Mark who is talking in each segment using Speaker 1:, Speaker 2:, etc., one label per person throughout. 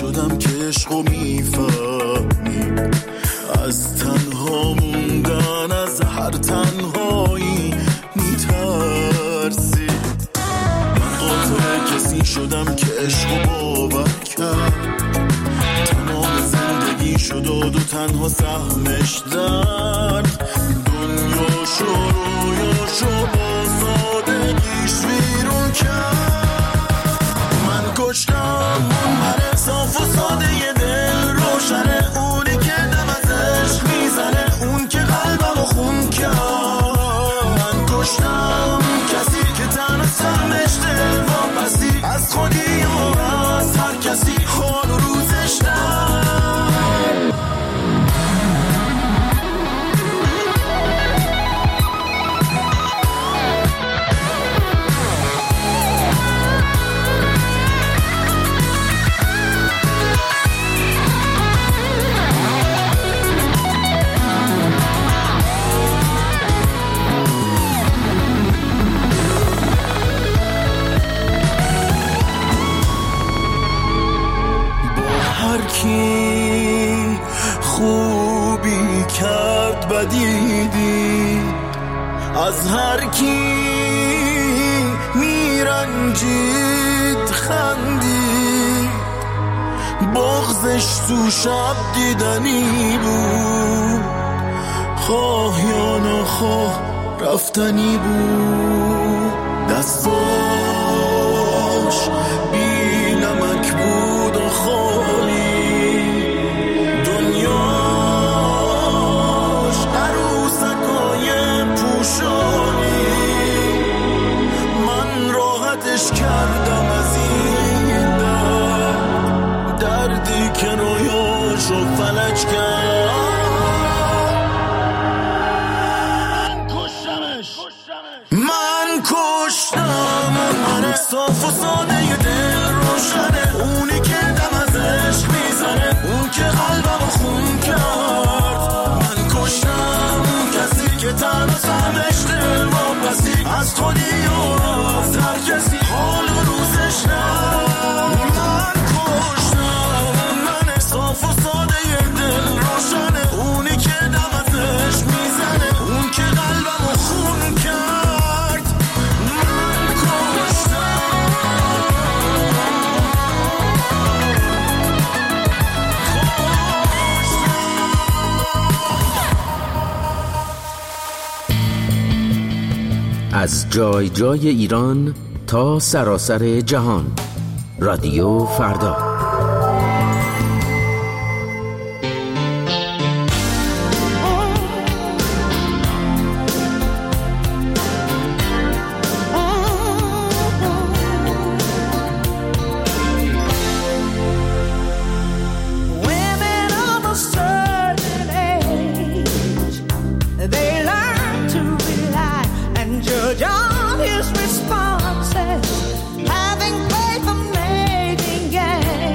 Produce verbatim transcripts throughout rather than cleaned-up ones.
Speaker 1: شدم که عشقو میفهمی، از تنها موندن از هر تنهایی میترسی. من قاطع کسی شدم که عشقو باور کرد، تمام زندگی شد و دو تنها سهمش درد. دنیا شو رویاشو با سادگیش ویرون کرد. من کشتم اون من صاف و ساده ی دل روشنه، اونی که دم از عشق میزنه، اون که قلبمو خون کرد. من کشتم کسی که تنها سهمش دل واپسی، از خودی و از هر کسی حال و روزش در. کی خوبی کرد بدیدی، از هر کی میرنجید خندید. بغضش تو شب دیدنی بود، خواه یا نخواه رفتنی بود. دستاش بی نمک بود و خالی، کردم از این درد، دردی که رویاشو فلج کرد. من کشتم من صاف و ساده ی دل روشنه، اونی که دم از عشق میزنه، اون که قلبمو خون کرد. من کشتم کسی که تنها سهمش دل واپسی، از خودی و از هر کسی حال و روزش نه. من کشتم من صاف و ساده ی دل روشنه، اونی که دم از عشق میزنه، اون که قلبمو خون کرد. من کشتم.
Speaker 2: از جای جای ایران تا سراسر جهان، رادیو فردا.
Speaker 3: His responses, having faith, amazing game.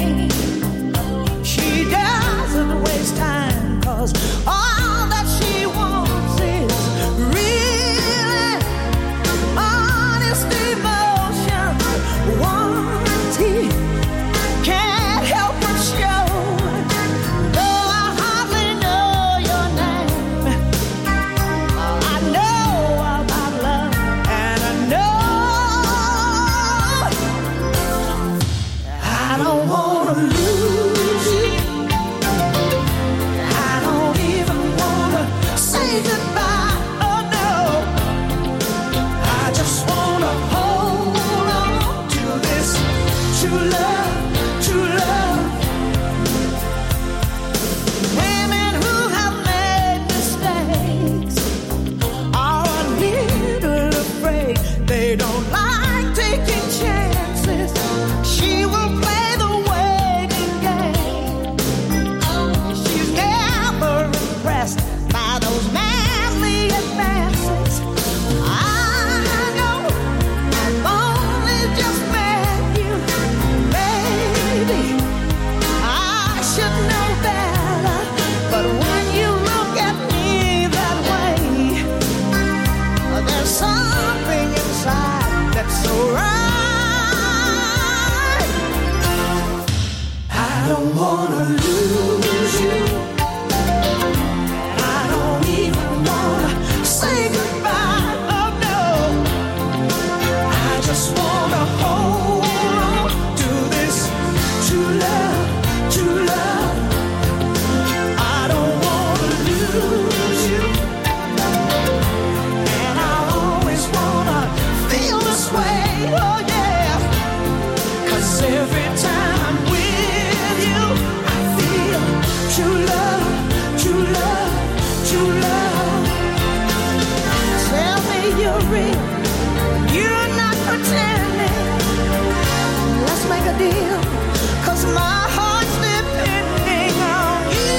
Speaker 3: don't wanna lose you. I don't even wanna say goodbye. Oh no, I just wanna hold on to this true love, true love. I don't wanna lose you, and I always wanna feel this way. Oh yeah, 'cause every time I'm with you, I feel true love, true love, true love. Tell me you're real, you're not pretending. Let's make a deal, 'cause my heart's depending on you.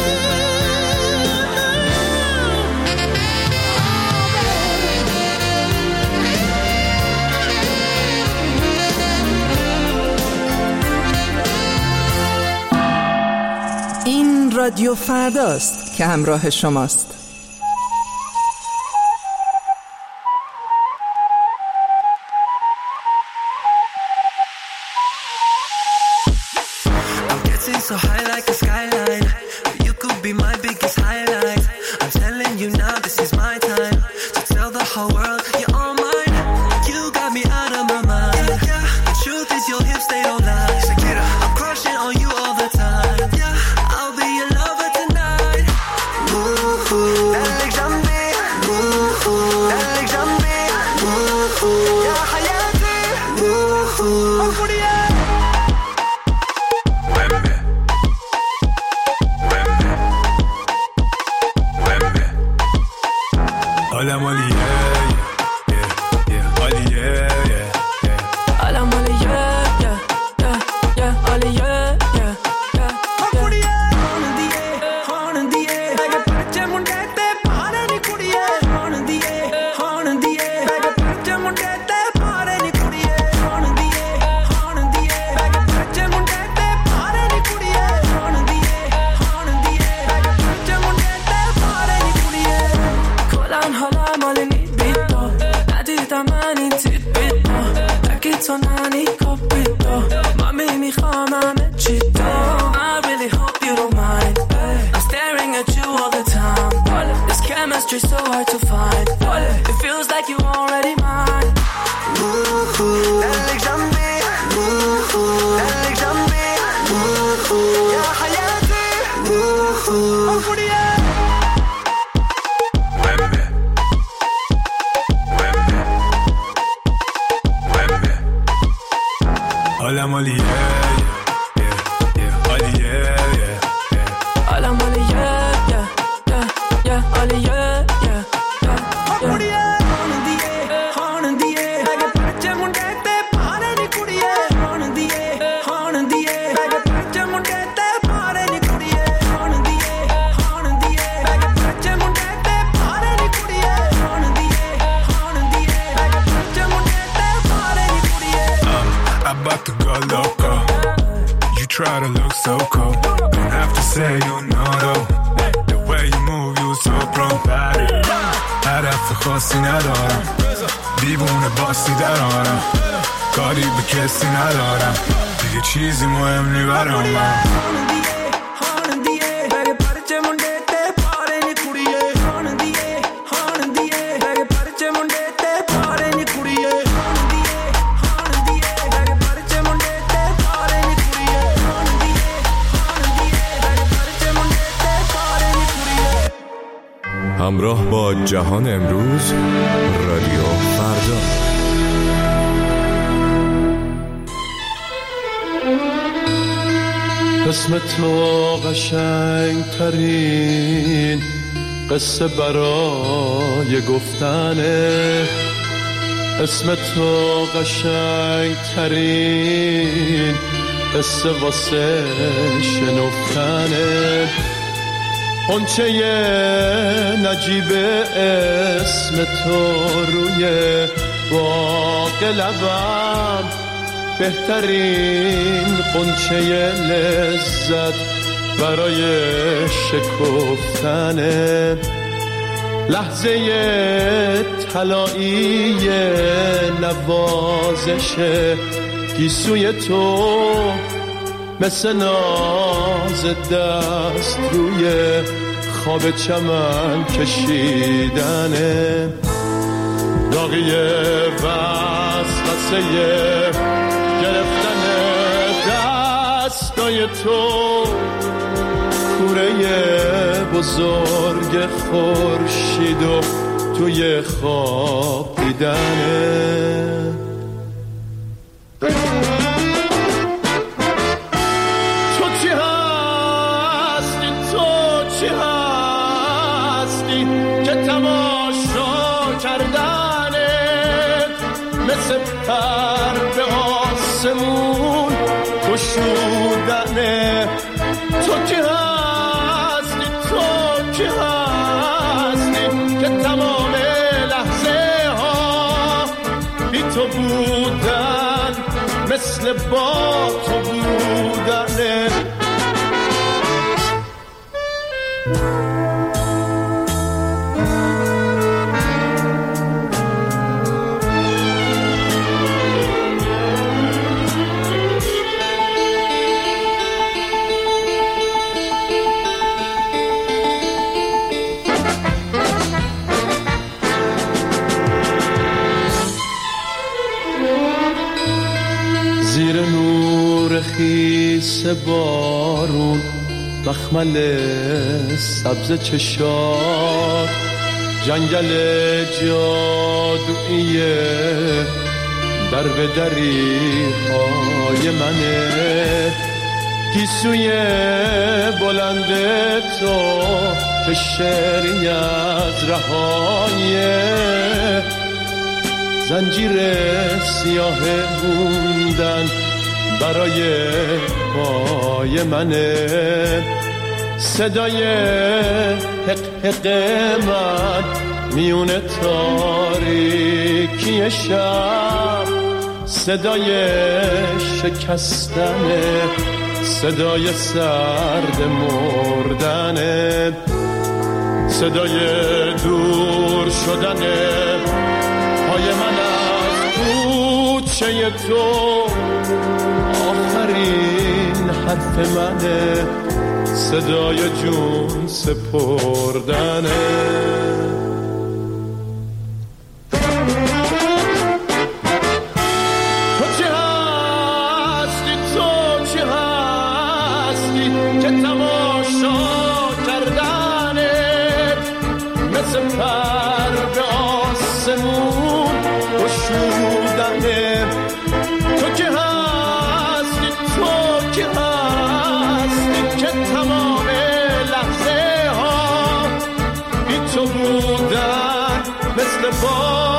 Speaker 4: این رادیو فرداست که همراه شماست.
Speaker 5: I'm getting so high like a skyline. You could be my biggest highlight. I'm telling you now, this is my time to tell the whole world you're all mine. You got me out of my mind. Yeah, the truth is your hips, they don't lie. Shakira, I'm crushing on you all the time. Yeah, I'll be your lover tonight. Ooh, Alexandre. Ooh, Alexandre. Ooh, ya hayati. Ooh, Alcuria.
Speaker 6: Hola Molly, yeah, yeah, yeah, Molly, yeah, yeah, yeah.
Speaker 5: Hola Molly, yeah, yeah, yeah, yeah, Molly, yeah, yeah, yeah, yeah. Horn in the air, horn in the air. Like a picture mundete, pare ni kudiye. Horn in the air, horn in the air. Like a picture mundete, pare ni kudiye. Horn in the air, horn in the air. Like a picture mundete, pare ni kudiye. Horn in the air, horn in the air. Like a picture mundete, pare ni kudiye. Kolan hala mali ni bito, nadidam man in tit bito. Nagito nani kopito, mami mikham ame chito. I really hope you don't mind. I'm staring at you all the time. This chemistry so hard to find. It feels like you already mine. Ooh, Alexandre. Ooh, Alexandre. Ooh, ya hayati. Ooh, Alcuria.
Speaker 6: Hola Molly, yeah, yeah, yeah, Molly, yeah, yeah, yeah.
Speaker 5: Hola Molly, yeah, yeah, yeah, yeah, Molly, yeah, yeah, yeah, yeah. Horn in the air, horn in the air. Like a picture mundete, pare ni kudiye. Horn in the air, horn in the air. Like a picture mundete, pare ni kudiye. Horn in the air, horn in the air. Like a picture mundete, pare ni kudiye. Horn in the air, horn in the air. Like a picture mundete, pare ni kudiye.
Speaker 6: I'm about to go loco. You try to look so cold. Don't have to say you know though. The way you move, you so pro. هدف خاصی ندارم. دیوونه باسی در آرم. کاری به کسی ندارم. دیگه چیزی مهم نی برام من.
Speaker 7: همراه با جهان امروز، رادیو فردا.
Speaker 8: اسم تو قشنگ ترین قصه برای گفتنه. اسم تو قشنگ ترین قصه واسه شنفتنه. قنچه نجیب اسم تو روی باغ لبم، بهترین قنچه لذت برای شکفتنه. لحظه طلایی نوازش گیسوی تو مثل ناز دست روی خواب چمن کشیدنه، داغی وسوسه گرفتن دستای تو، کوره بزرگ خورشید و توی خواب دیدنه. تو چی هستی، تو چی هستی که تماشا کردنت مثل پر به آسمون گشودنه. تو چی هستی، تو چی هستی که تمام لحظه ها بی تو بودن مثل با تو بودنه. زیر نور خیس بارون مخمل سبز چشات، جنگل جادویی در به دری های منه، گیسوی بلند تو که شعری از رهایه، زنجیر سیاه موندن برای پای منه، صدای حق حق من میون تاریکی شب، صدای شکستنه، صدای سرد مردنه، صدای دور شدنه پای من از کوچه تو، آخرین حرف منه، صدای جون سپردنه. تو چی هستی، تو چی هستی که تماشا کردنت مثل پر به آسمون گشودنه. تو که هستی، تو که هستی که تمام لحظه ها بی تو بودن مثل با.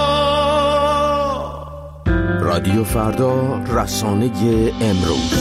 Speaker 2: رادیو فردا، رسانه امروز.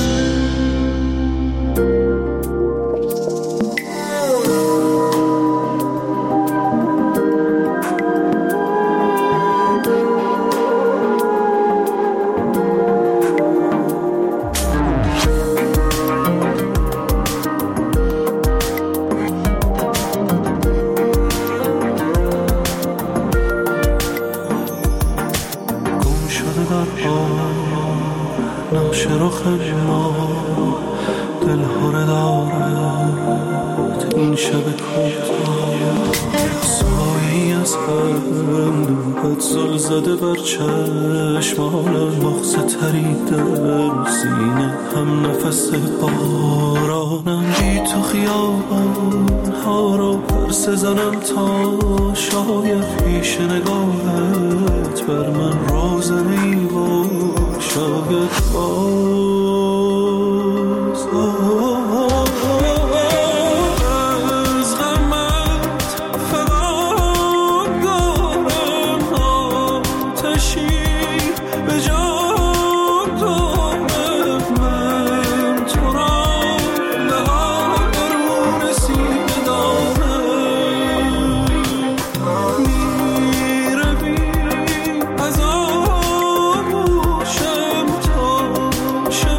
Speaker 9: زده بر چشمانم، مغز تریده رو سینه هم نفس بارانم، بی تو خیابان ها رو پرسه زنم تا شاید پیش نگاهت بر من روزنی با شاید باز شم تا شم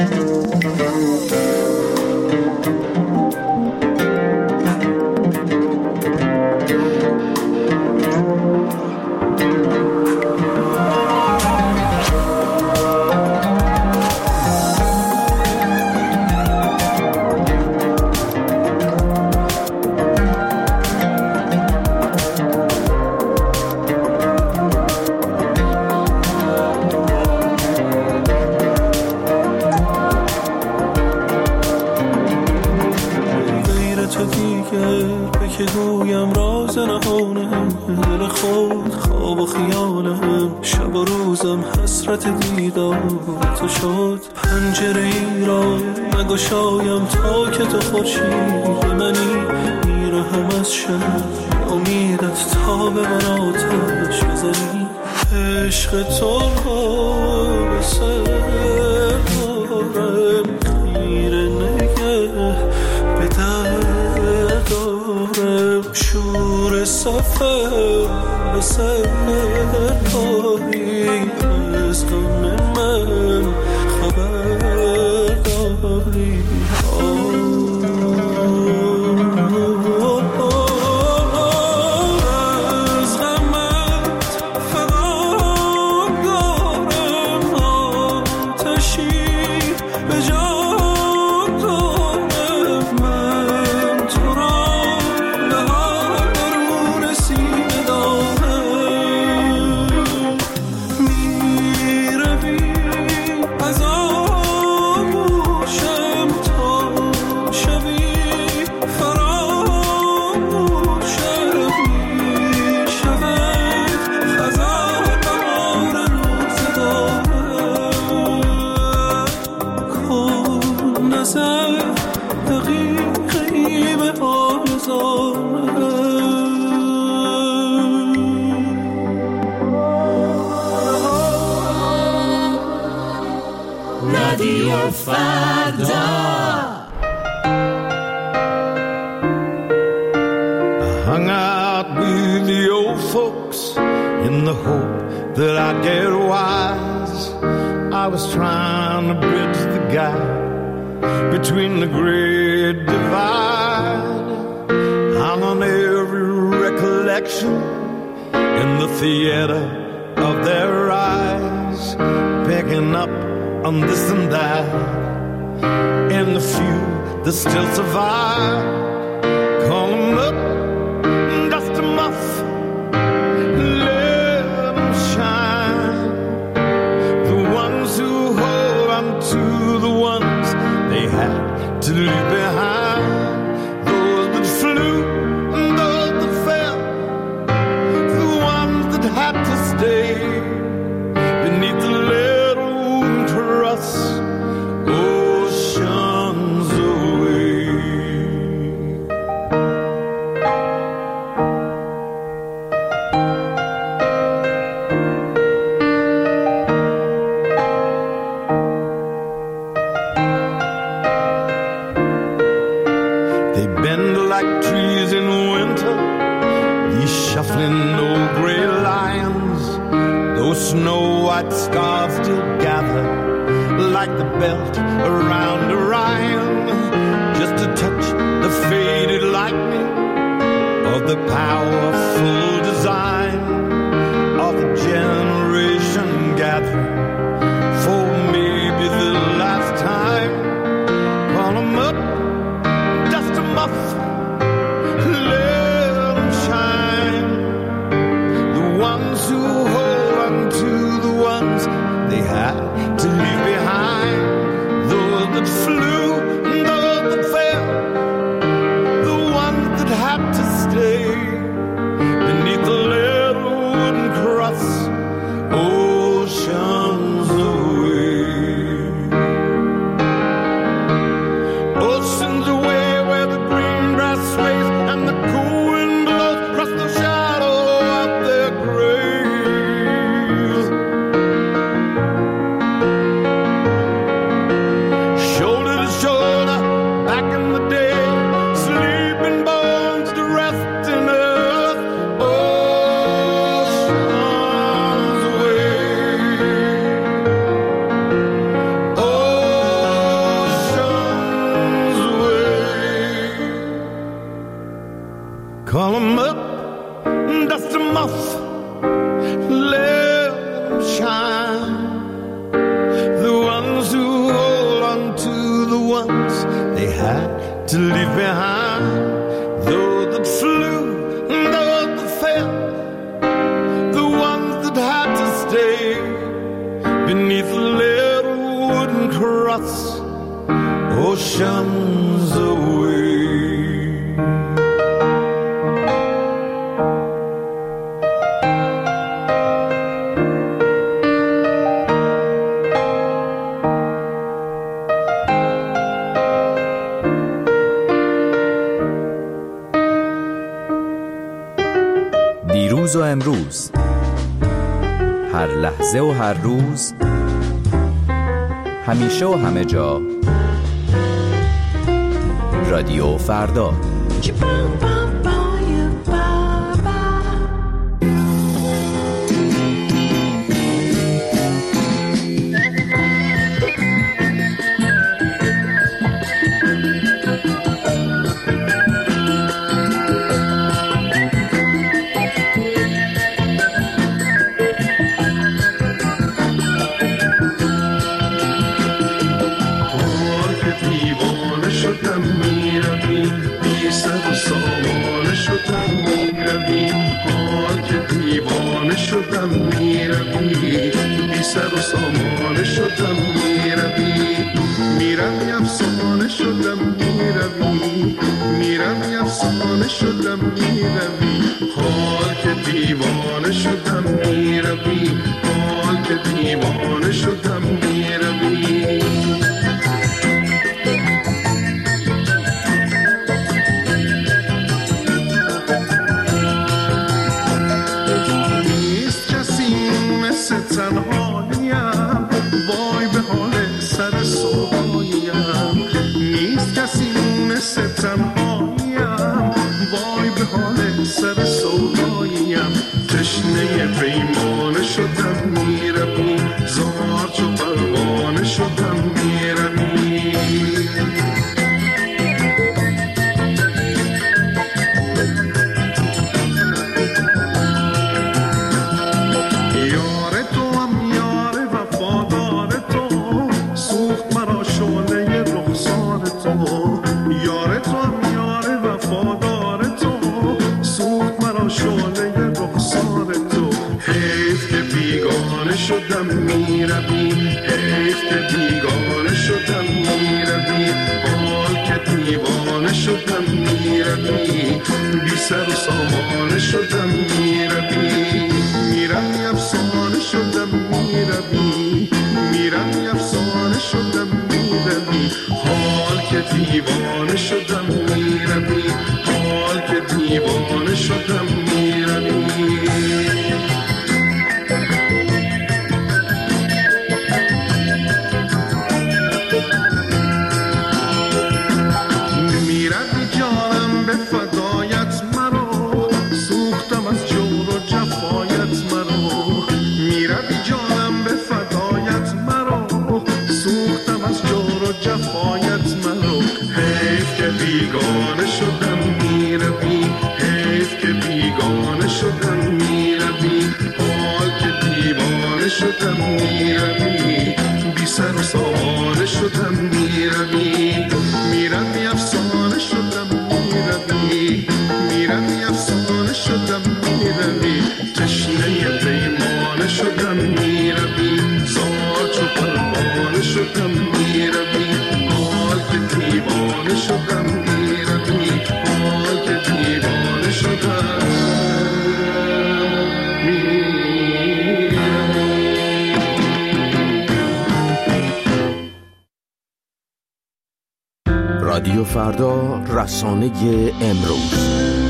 Speaker 10: Had to stay beneath the little
Speaker 8: to leave behind. Though that flew, though that fell, the ones that had to stay beneath a little wooden cross, oceans away.
Speaker 10: دیروز و امروز، هر لحظه و هر روز، همیشه و همه جا، رادیو فردا.
Speaker 11: شدم میروی بی سر و سامانه شدم میروی میروی افسانه شدم میروی میروی افسانه شدم میروی حال که دیوانه شدم میروی حال که دیوانه شدم میروی تنهاییم وای به حال سر سوهایم نیست کسی مثل تنهاییم وای به حال سر سوهایم تشنه پیمانه شدم میروی زار چو پروانه شدم میروی شدم میروی حیف که بیگانه شدم میروی حال که دیوانه شدم میروی بی سر و سامانه شدم میروی میروی افسانه شدم میروی میروی افسانه شدم میروی حال که دیوانه شدم میروی حال که دیوانه شدم میروی بیگانه شدم میروی حیف که بیگانه شدم میروی حال که دیوانه شدم میروی بی سر و سامانه شدم میروی میروی افسانه شدم میروی میروی افسانه شدم میروی تشنه پیمانه شدم میروی زار چو پروانه شدم میروی حال که دیوانه شدم میروی حال که دیوانه شدم
Speaker 2: رادیو فردا، رسانه امروز.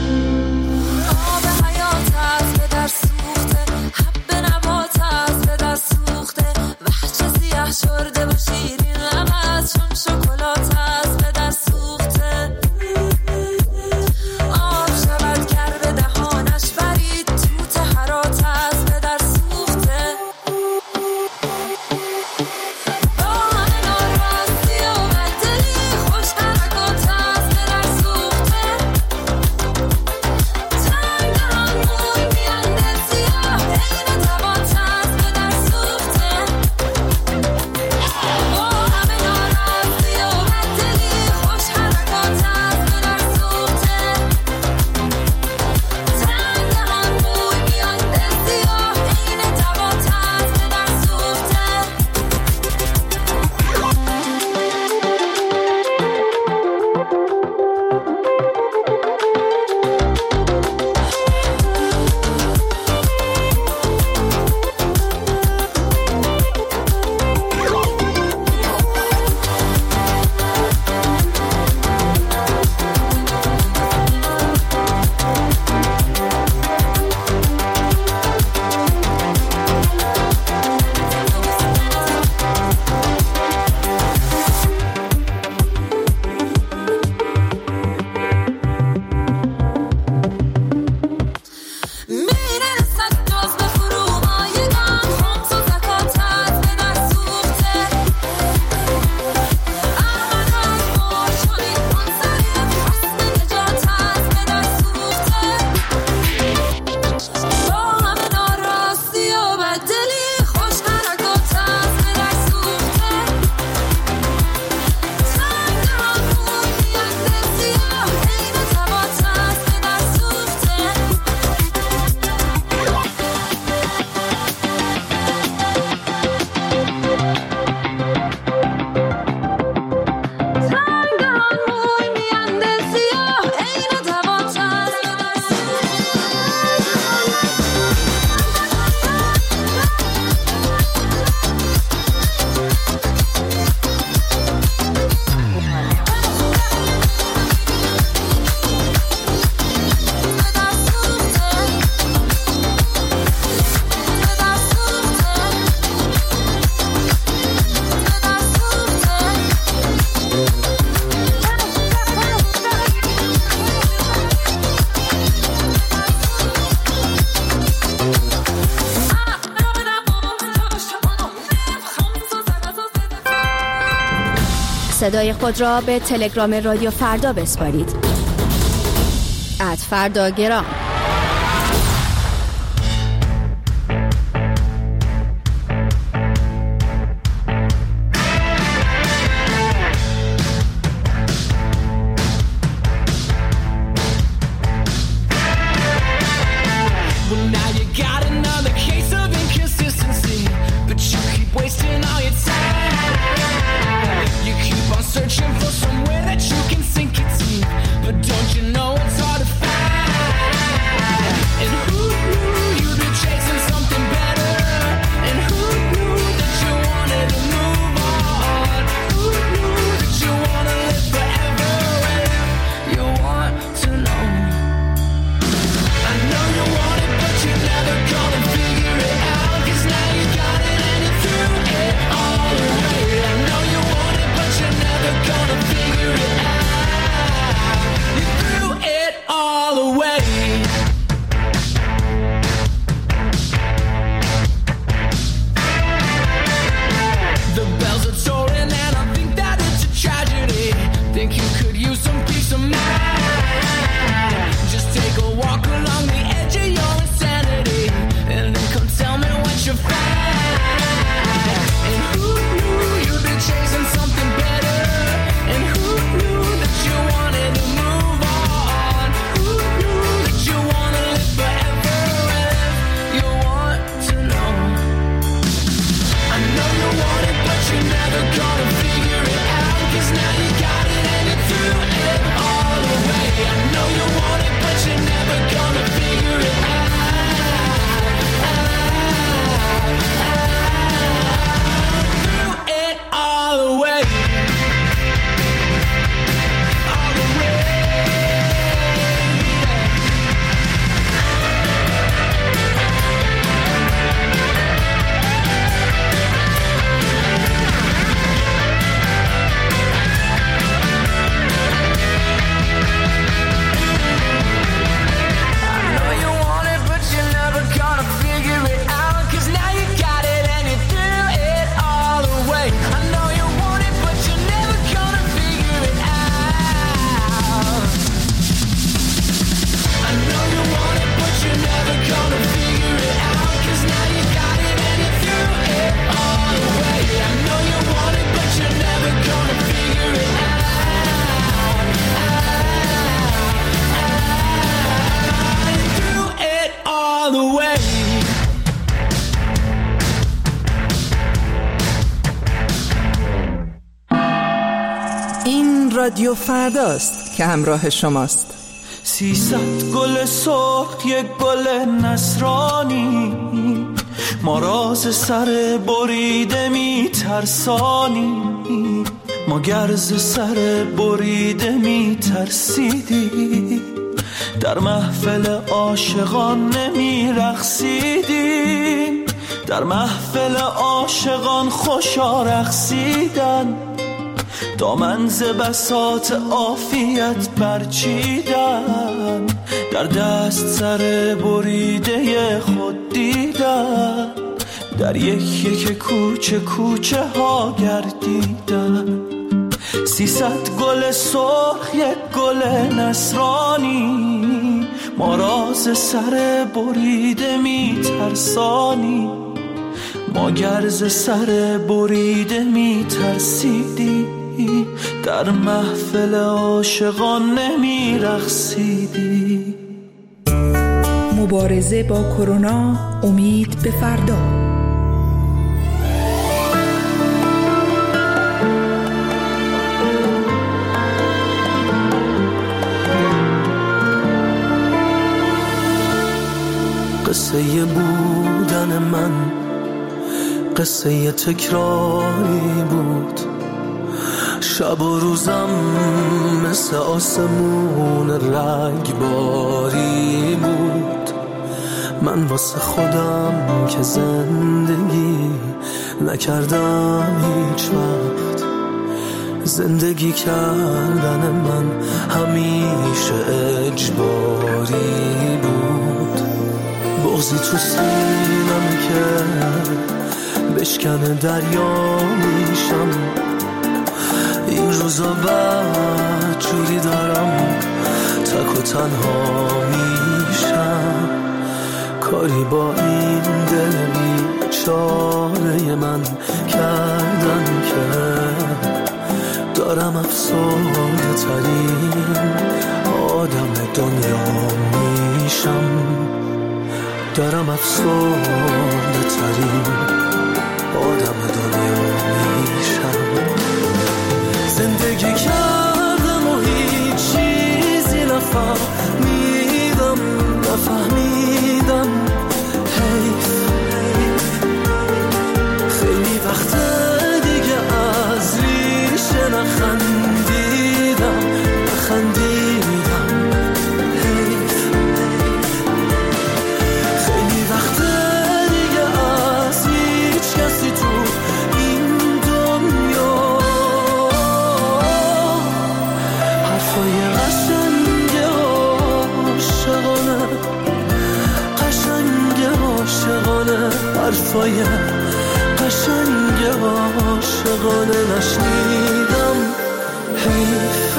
Speaker 12: آب حیات از به در سوخته، حب نبات از به در سوخته، وحچه سیاه شرده و شیرین لبت چون شکلات از به در سوخته. آب شود گر به دهانش برید توت هرات از به در سوخته. با همه ناراستی و بددلی خوش حرکات از به در سوخته. تنگ دهان موی میانده سیاه عین تبات از به در سوخته. با همه ناراستی
Speaker 13: صدای خود را به تلگرام رادیو فردا بسپارید. ات فرداگرام.
Speaker 4: رادیو فرداست که همراه شماست.
Speaker 9: سیصد گل سرخ یک گل نصرانی، ما راز سر بریده می ترسانی، ما گرز سر بریده می ترسیدی، در محفل عاشقان نمی رقصیدیم، در محفل عاشقان خوشا رقصیدن، دامن ز بساط عافیت برچیدن، در دست سر بریده خود دیدن، در یک یک کوچه کوچه ها گردیدن. سیصد گل سرخ یک گل نصرانی، ما راز سر بریده می ترسانی، ما گرز سر بریده می ترسیدی، در محفل عاشقان نمی رقصیدی.
Speaker 4: مبارزه با کرونا، امید به فردا.
Speaker 9: قصه بودن من قصه تکراری بود، شب و روزم مثل آسمون رنگباری بود. من واسه خودم که زندگی نکردم هیچ وقت، زندگی کردن من همیشه اجباری بود. بغضی تو سینم که بشکنه دریا میشم، این روزا بعد جوری دارم تک و تنها میشم، کاری با این دل بیچاره من کردن که دارم افسرده ترین آدم دنیا میشم، دارم افسرده ترین آدم دنیا میشم. زندگی کردم و هیچ چیزی نفهمیدم نفهمیدم حیف، خیلی وقت دیگه از ریشه نخندیدم نخندیدم حیف، خیلی وقت دیگه از هیچ کسی تو این دنیا حرفای قشنگ عاشقانه قشنگ عاشقانه حرفای قشنگ عاشقانه نشنیدم حیف.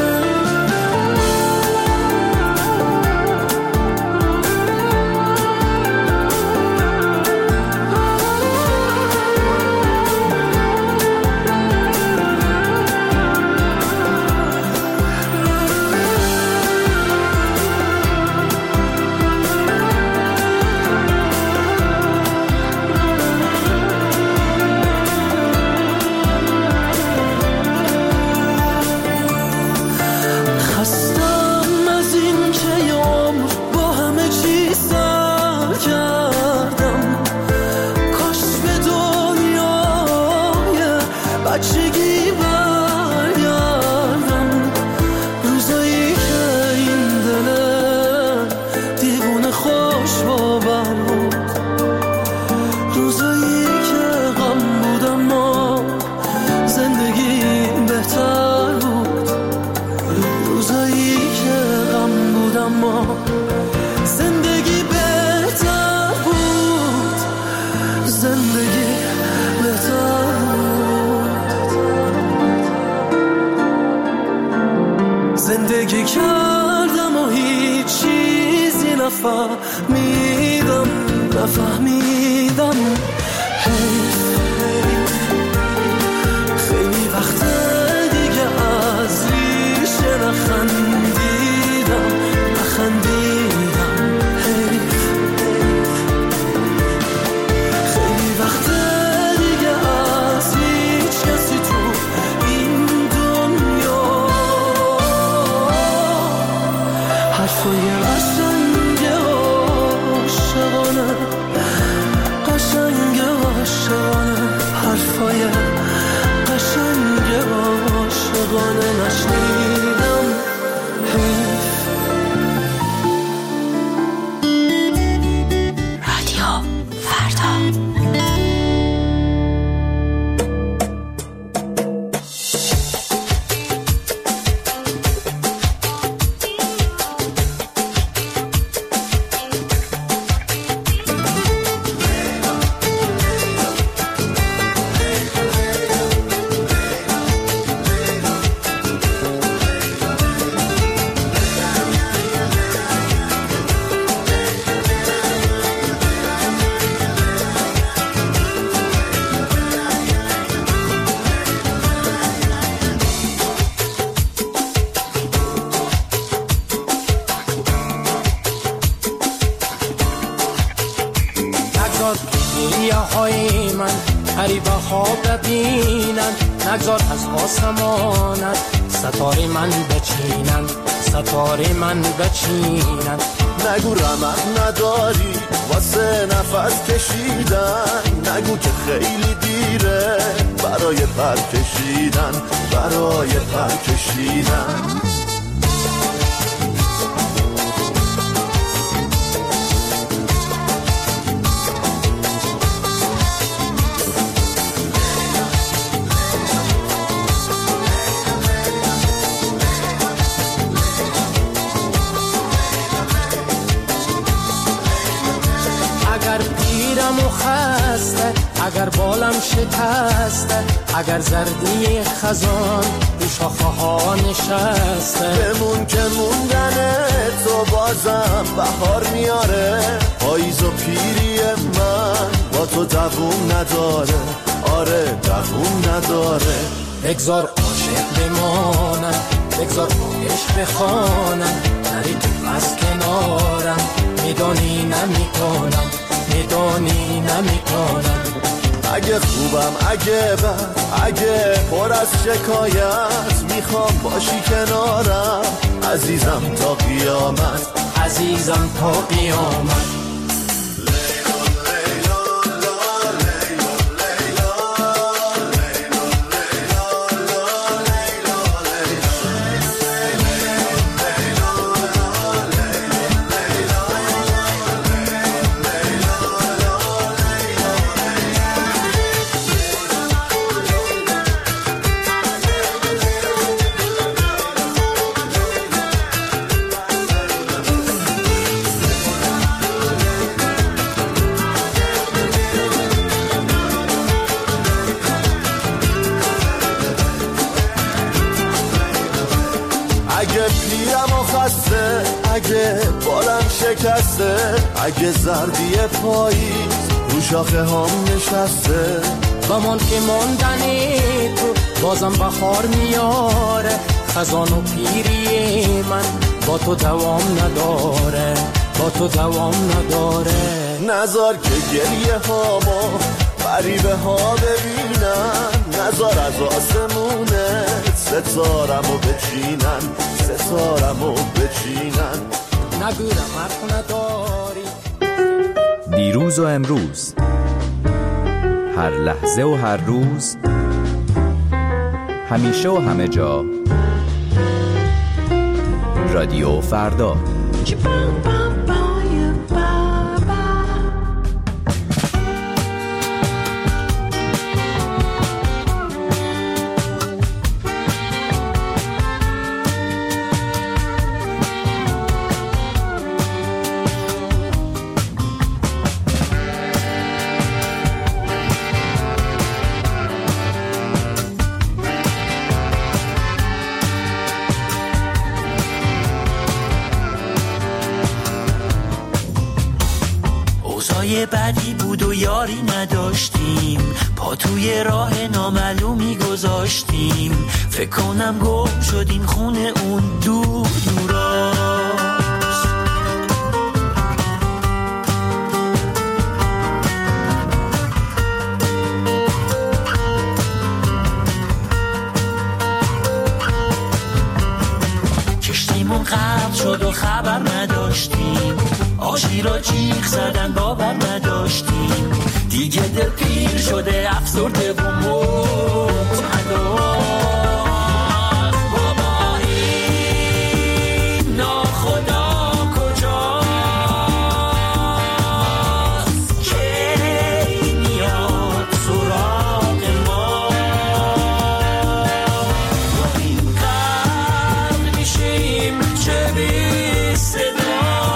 Speaker 9: زندگی کردم و هیچ چیزی نفهمیدم نفهمیدم حیف، خیلی وقت دیگه از ریشه نخندیدم نخندیدم حیف، خیلی وقت دیگه از هیچ کسی تو این دنیا حرفای قشنگ عاشقانه قشنگ عاشقانه حرفای قشنگ عاشقانه نشنیدم حیف.
Speaker 12: رادیو فردا.
Speaker 14: نگذار از آسمانت ستاره من بچینن ستاره من بچینن،
Speaker 1: نگو رمق نداری واسه نفس کشیدن، نگو که خیلی دیره برای پر کشیدن برای پر کشیدن.
Speaker 14: اگر بالم شکسته، اگر زردی خزان رو شاخه ها نشسته.
Speaker 1: بمون که موندن تو بازم بهار میاره، پاییز و پیری من با تو دووم نداره، آره دووم نداره.
Speaker 14: بگذار عاشق بمانم، بگذار عشق بخوانم، نری تو از کنارم، میدانی نمیکنم، میدانی نمیکنم.
Speaker 1: اگه خوبم اگه بد اگه پر از شکایت، میخوام باشی کنارم عزیزم تا قیامت،
Speaker 14: عزیزم تا قیامت.
Speaker 1: اگه بالم شکسته، اگه زردی پاییز رو شاخه هم نشسته،
Speaker 14: گمان که ماندنی تو بازم بخار میاره، خزان و پیری من با تو دوام نداره، با تو دوام نداره.
Speaker 1: نذار که گریه هامو غریبه ها ببینن، نذار از آسمونه ستارمو بچینن، ستارمو بچینن.
Speaker 14: نگورم حرف نداری.
Speaker 10: دیروز و امروز، هر لحظه و هر روز، همیشه و همه جا، رادیو فردا.
Speaker 15: بعدی بود و یاری نداشتیم، پا توی راه نامعلومی گذاشتیم، فکر کنم گم شدیم خونه اون دور دوراست. کشتیمون غرق شد و خبر نداشتیم، آشی را جیغ زدن باور نداشتیم، دیگه دل پیر شده افسرده و متعدد. بابا این ناخدا کجاست که میاد سراغ ما، این قرد میشیم چه بی صدا.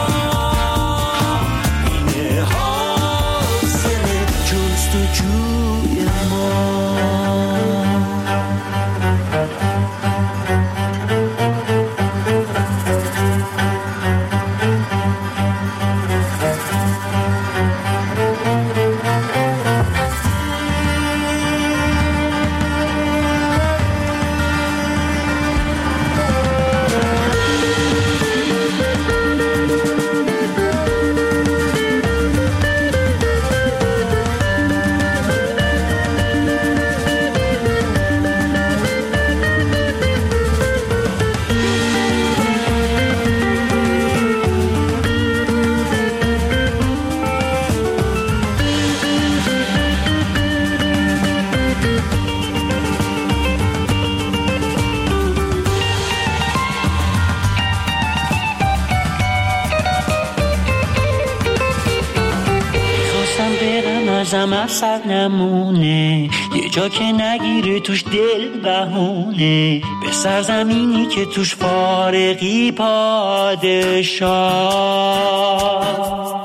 Speaker 15: ازم اثر نمونه، یه جا که نگیره توش دل بهونه، به سرزمینی که توش فارغی پادشاه.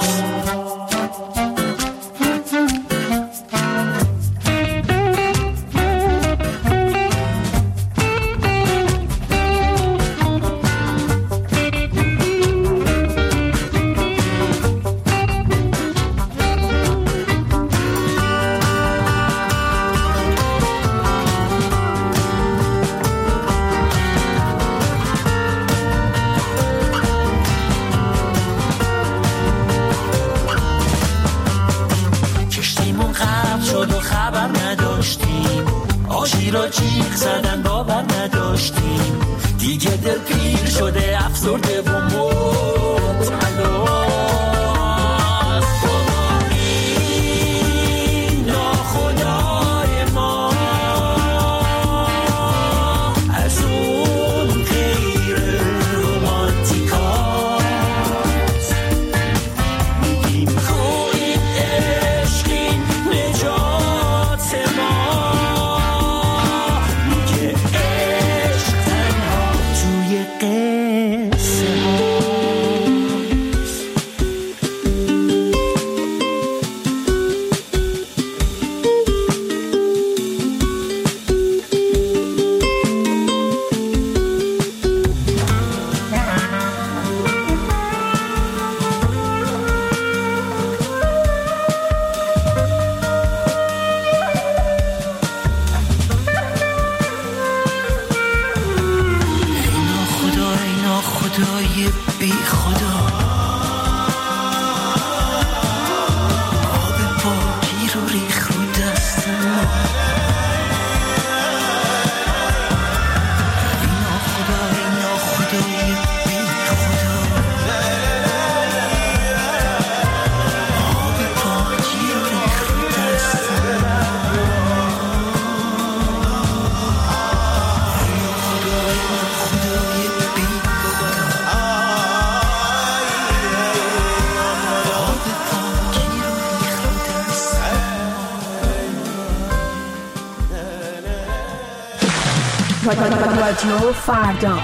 Speaker 15: نداریم دیگه، دل پیر شده افسرده و مبتلا.
Speaker 13: رادیو فردا.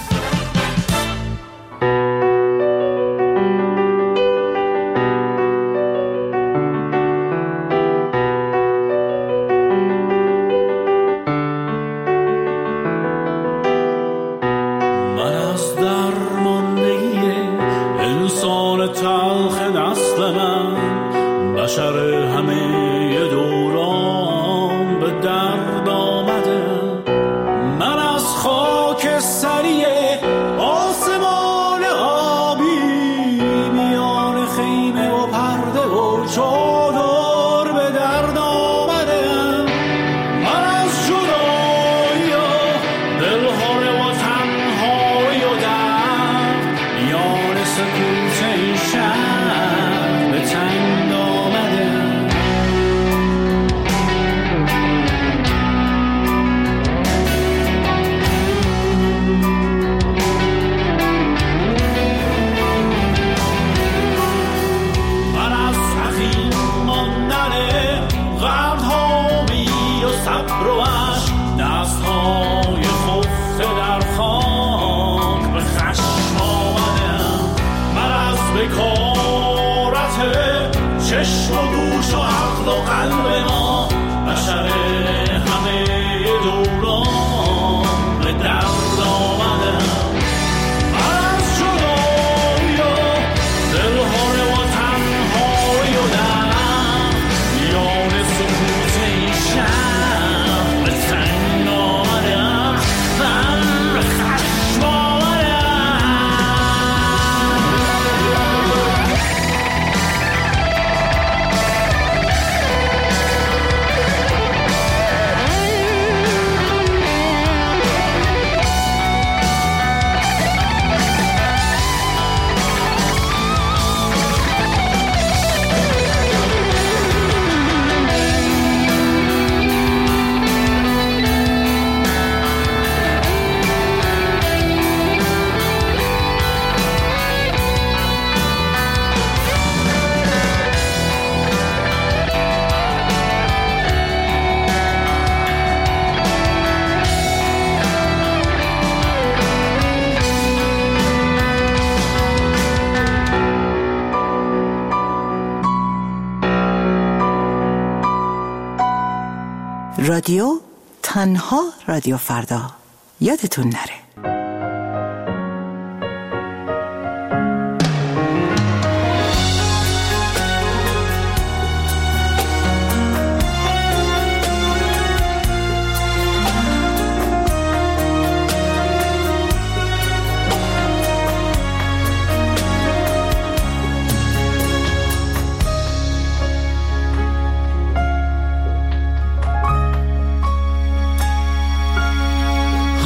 Speaker 16: رادیو تنها رادیو فردا، یادتون نره.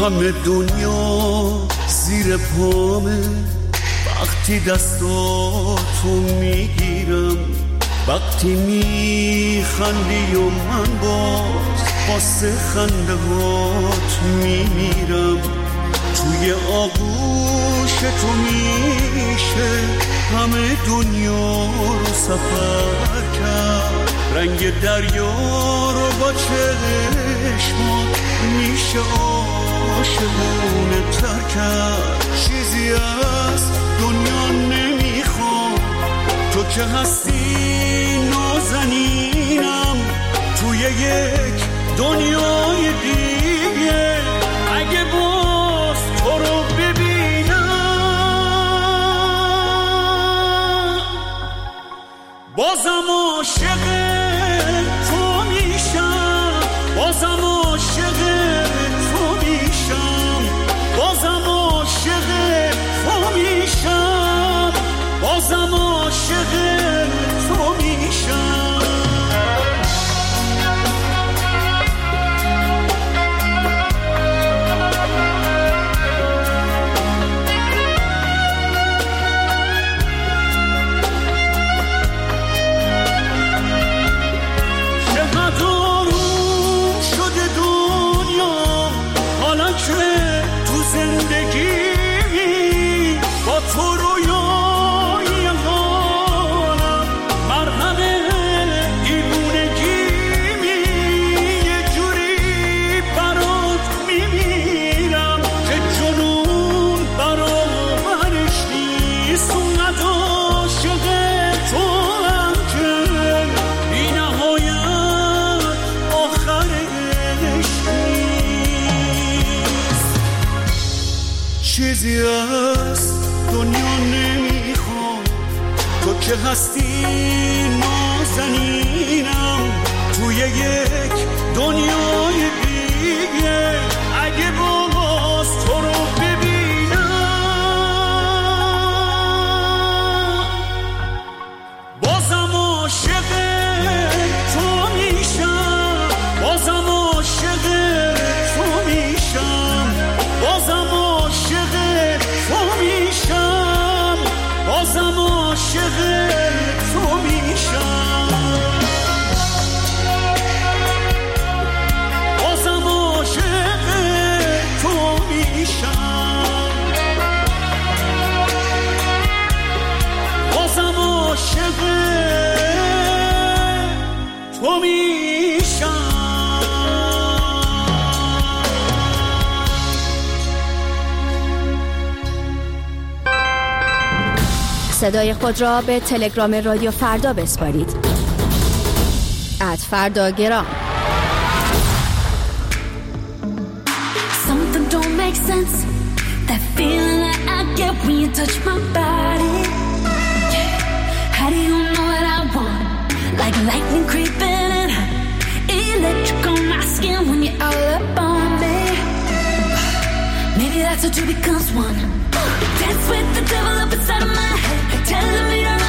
Speaker 1: همه دنیا زیر پامه وقتی دستاتو میگیرم، وقتی میخندی و من باز واسه خنده هات میمیرم. توی آغوش تو میشه همه دنیا رو سفر کرد، رنگ دریا رو با چشمات میشه عاشقونه تر کرد. چیزی از دنیا نمیخوام، تو که هستی نازنینم توی یک دنیای دیگه. اگه باز تو رو ببینم بازم عاشق تو میشم، بازم عاشق تو میشم، بازم عاشق تو میشم، بازم عاشق تو میشم. چیزی از دنیا نمیخوام، تو که هستی نازنینم توی یک دنیای دیگه. اگه باز تو رو ببینم بازم عاشق تو میشم، بازم عاشق تو میشم، بازم عاشق تو میشم، بازم عاشق تو میشم، بازم عاشق تو میشم، بازم عاشق تو میشم.
Speaker 13: صدای خود را به تلگرام رادیو فردا بسپارید. ات فردا گرام.
Speaker 12: Something don't make sense. That feeling that I get when you touch my body. How do you know what I want? Like lightning creeping in, electric on my skin when you're all up on me. Maybe that's what two becomes one. Dance with the devil up inside of my head, telling me to